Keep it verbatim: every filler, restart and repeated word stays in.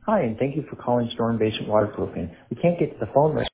Hi, and thank you for calling Storm Basement Waterproofing. We can't get to the phone right